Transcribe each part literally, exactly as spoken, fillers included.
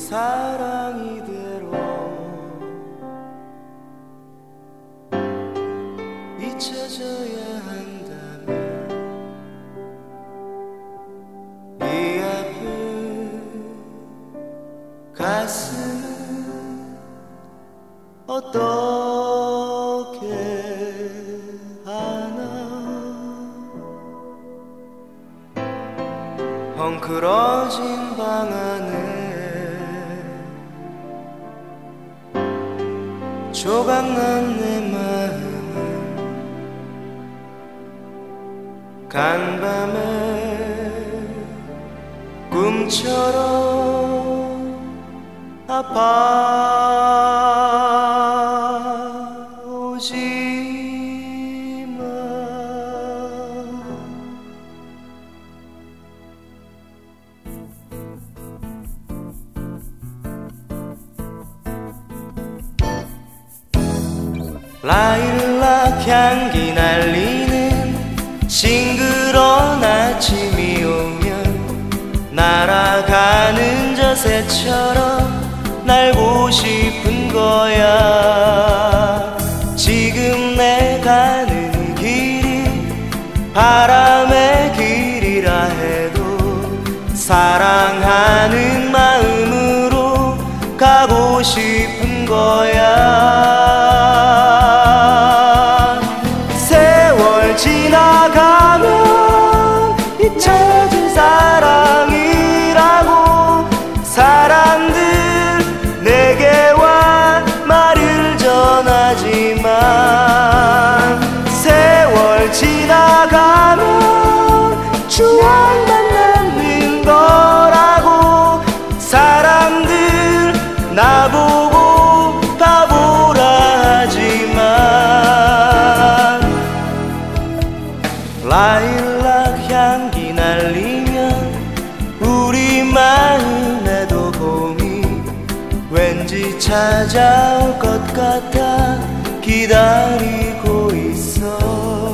사랑 이대로 잊혀져야 한다면 이 아픈 가슴은 어떻게 하나. 헝클어진 방 안에 조각난 내 마음은 간밤에 꿈처럼 아파오지만 라일락 향기 날리는 싱그러운 아침이 오면 날아가는 저 새처럼 날고 싶은 거야. 지금 내 가는 길이 바람의 길이라 해도 사랑하는 마음으로 가고 싶은 거야. 지나가면 잊혀질 사랑이라고 사람들 내게 와 말을 전하지만 세월 지나가면 추억만 남는 거라고 사람들 나보고 바보라 하지만 라일락 향기 날리면 우리 마음에도 봄이 왠지 찾아올 것 같아 기다리고 있어.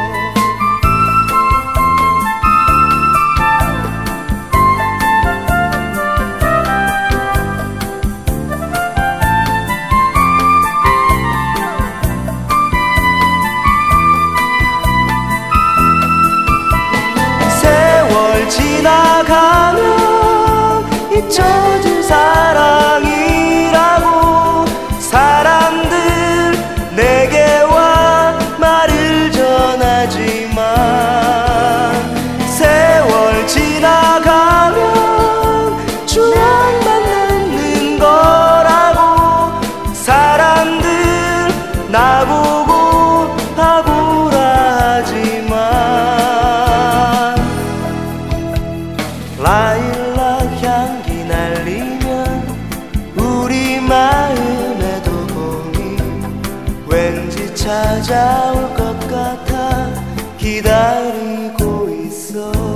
지나가면 잊혀질 사랑이라고 사람들 내게 와 말을 전하지만 세월 지나가면 추억만 남는 거라고 사람들 나보고 바보라 하지만 라일락 향기 날리면 우리 마음에도 봄이 왠지 찾아올 것 같아 기다리고 있어.